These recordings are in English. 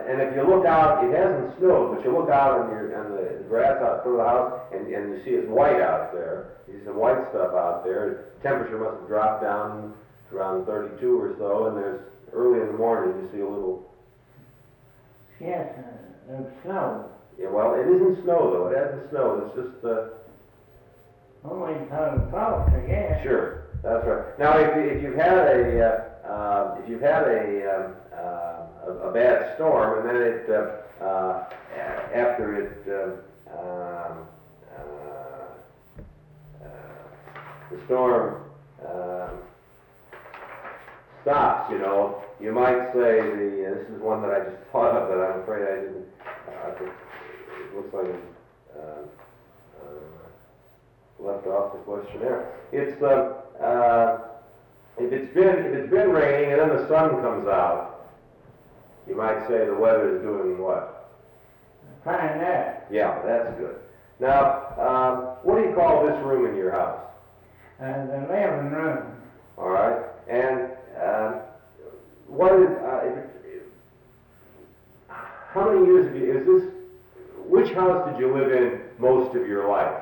and if you look out, it hasn't snowed, but you look out on the grass out front of the house, and you see it's white out there. You see some white stuff out there. Temperature must have dropped down to around 32 or so, and there's early in the morning you see a little. Yes, of snow. Yeah, well, it isn't snow though. It hasn't snowed. It's just. Only because of frost, I guess. Sure, that's right. Now, if you've had a bad storm, and then after the storm stops, you might say this is one that I just thought of, but I'm afraid I didn't. It looks like it's left off the questionnaire. It's if it's been raining and then the sun comes out, you might say the weather is doing what? Fine up. Yeah, that's good. Now, what do you call this room in your house? The living room. All right. And what is? How many years have you? Is this? Which house did you live in most of your life?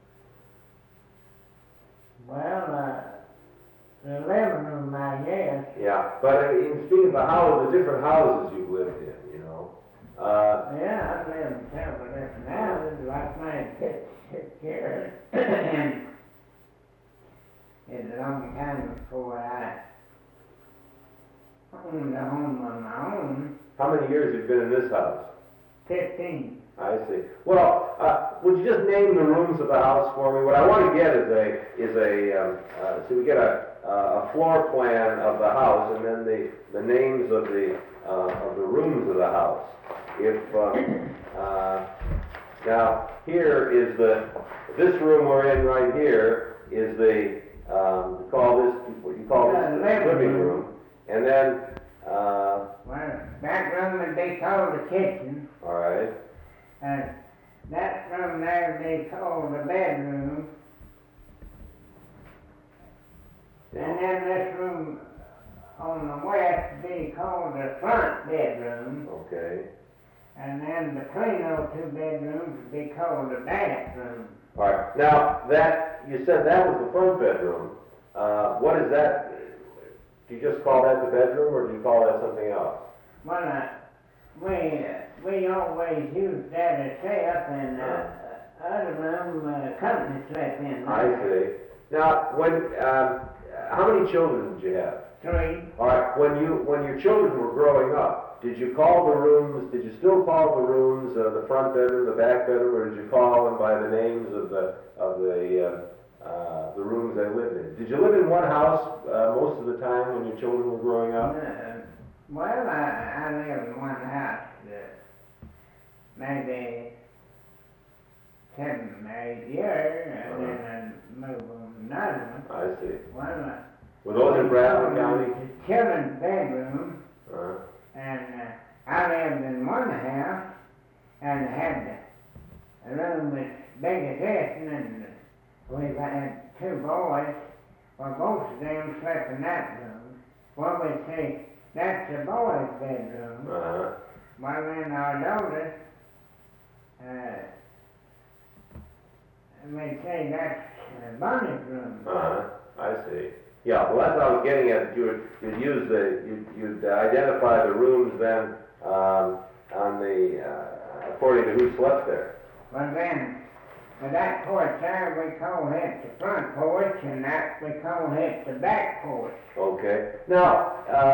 Well, the living room, I guess. Yeah, but in speaking of the different houses you've lived in, Yeah, I've lived in several different houses. Like my picture, it's a long time before I owned a home on my own. How many years have you been in this house? 15. I see. Well, would you just name the rooms of the house for me? What I want to get so we get a floor plan of the house, and then the names of the rooms of the house. Now here is this room we're in right here is what you call this living room, and then well, that room would be called the kitchen. All right. And that room there would be called the bedroom. Yeah. And then this room on the west would be called the front bedroom. Okay. And then between those two bedrooms would be called the bathroom. All right. Now, you said that was the front bedroom. What is that? Do you just call that the bedroom, or do you call that something else? Well, we always used that as up, and other room company slept in. I see. Now, how many children did you have? 3. All right. When your children were growing up, did you call the rooms? Did you still call the rooms the front bedroom, the back bedroom, or did you call them by the names of the rooms they lived in? Did you live in one house most of the time when your children were growing up? Well, I lived in one house, maybe 7 or 8 years, and then I moved on to another one. I see. Well, Were those in Bradford County? The children's bedroom, Uh-huh. and I lived in one house, and had a room as big as this, and we had 2 boys. Well, both of them slept in that room. Well, we'd say, that's the boys' bedroom. Uh-huh. Well, then our daughter, we'd say that's Bonnie's room. Uh-huh. I see. Yeah, well, that's what I was getting at. You'd identify the rooms then according to who slept there. Well, then, that porch there, we call it the front porch, and that we call it the back porch. Okay. Now,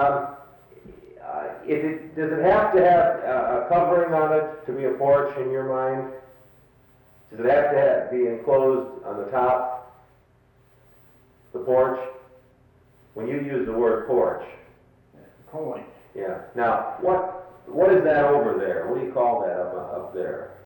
does it have to have a covering on it to be a porch in your mind? Does it have to be enclosed on the top, the porch? When you use the word porch. Porch. Yeah. Now, what is that over there? What do you call that up there?